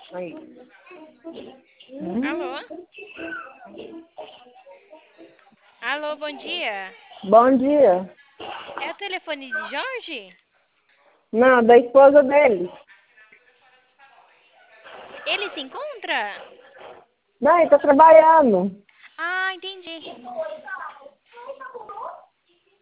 Aí. Alô? Alô, bom dia. Bom dia. É o telefone de Jorge? Não, da esposa dele. Ele se encontra? Não, ele tá trabalhando. Ah, entendi.